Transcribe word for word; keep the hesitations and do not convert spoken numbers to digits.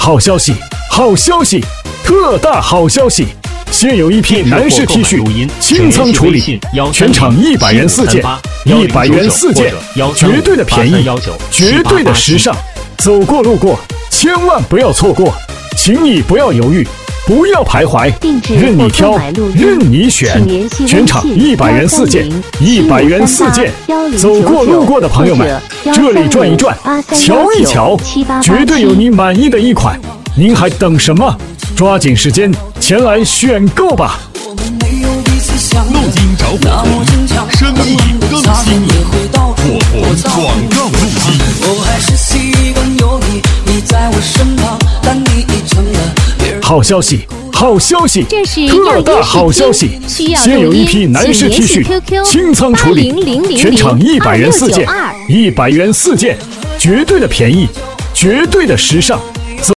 好消息，好消息，特大好消息！现有一批男士 T 恤清仓处理，全场一百元四件，一百元四件，绝对的便宜，绝对的时尚，走过路过千万不要错过，请你不要犹豫，不要徘徊，任你挑，任你选，全场一百元四件，一百元四件，走过路过的朋友们，这里转一转，瞧一瞧，绝对有你满意的一款，您还等什么？抓紧时间前来选购吧！ 录音找火狐，生意更吸引，火狐广告录音。我还是习惯有你，你在我身旁，但你已成了别人。好消息，好消息， 这是特大好消息！ 现有一批男士 T 恤清仓处理，全场一百元四件，一百元四件，绝对的便宜，绝对的时尚，